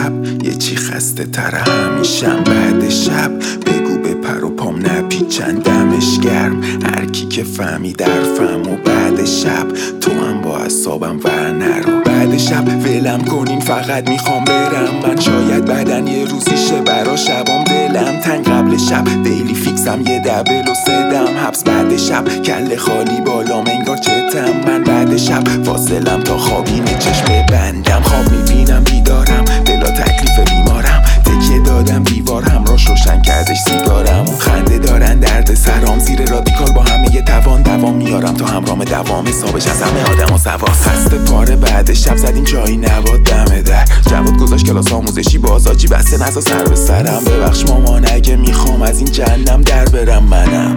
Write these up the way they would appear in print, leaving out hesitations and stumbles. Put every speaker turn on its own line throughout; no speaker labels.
شب یه چی خسته تر همیشم بعد شب بگو به پر و پام نپیچن دمش گرم هر کی که فهمید حرفم و بعد شب تو هم با اعصابم ور نرو بعد شب ولم کنین فقط میخوام برم من شاید بعدن یه روزی شه برا شبام دلم تنگ قبل شب دیلی فیکسم یه دبل و سدم حبس بعد شب کله خالی بالام انگار چتم من بعد شب فاصلم تا خوابینه چشم ببندم خواب میبینم بیدارم بلا تکلیف بیمارم تکیه دادم دیوار همراش روشن کردش سیگارم خنده دارن درد سرام زیر رادیکال با همه یه دوام میارم تا همرام دوام حسابش از همه آدم و سواس خسته پاره بعد شب زدیم جایی نباد دمه در جواد گذاشت کلاس آموزشی بازاجی بسته نزا سر به سرم ببخش مامان اگه میخوام از این جهنم در برم منم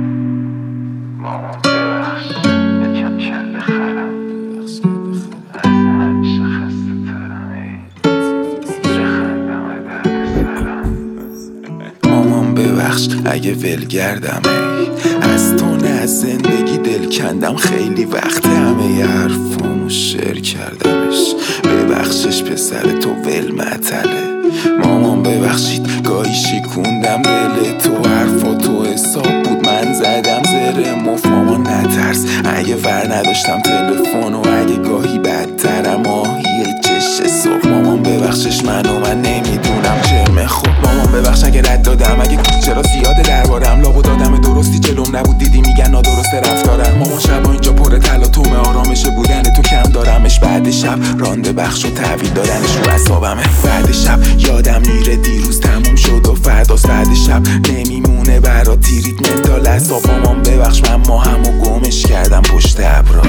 مامان ببخش یکم کل بخرم از همیشه خسته ترم چه خندم درد سرم
مامان ببخش اگه ولگردم از تو نه از زندگی دل کندم خیلی وقت همه حرفامو شعر کردمش ببخشش پسر تو ول معطله مامان ببخشید گاهی شکوندم دل تو حرفا تو حساب بود من زدم زره مف مامان نترس اگه ور نداشتم تلفن و اگه گاهی بدترم آهی چش صبح مامان ببخشش من نمیدونم چرمه خود مامان ببخش اگه رد دادم اگه چرا زیاده دربارم لابو دادم درستی جلوم نبود دیدی میگن نادرست رفتارم مامان شبا اینجا پر تلاطم آرامشه بودن تو کم دارمش بعد شب رانده بخش و تحویل دادنش رو اعصابمه بعد شب یادم میره دیروز تموم شد و فرداست بعد شب نمیمونه برا تیریت منتال اعصاب مامان ببخش من ماهمو گمش کردم پشت ابرا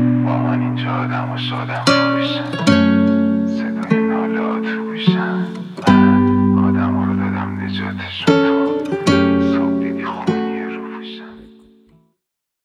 مامان اینجا آدم و شادم خوشم صدای نالات گوشم